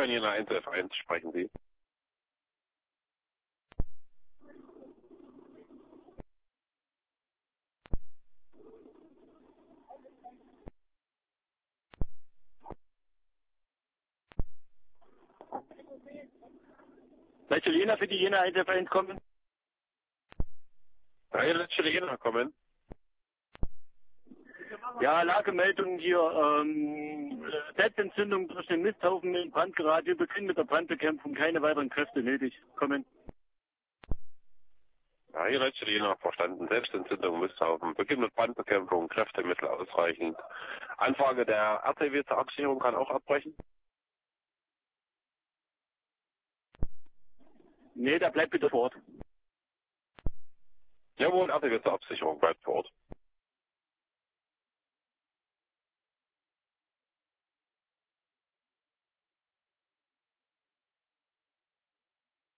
Ja, Jena 1F1 sprechen Sie. Soll Jena für die Jena 1F1 kommen? Ja, hier letzte Jena kommen. Ja, Lagemeldung hier, Selbstentzündung durch den Misthaufen in Brand geraten. Wir beginnen mit der Brandbekämpfung, keine weiteren Kräfte nötig. Kommen. Ja, hier letzte Jena verstanden. Selbstentzündung, Misthaufen. Beginn mit Brandbekämpfung, Kräftemittel ausreichend. Anfrage der RTW zur Absicherung kann auch abbrechen. Nee, der bleibt bitte vor Ort. Jawohl, RTW zur Absicherung bleibt vor Ort.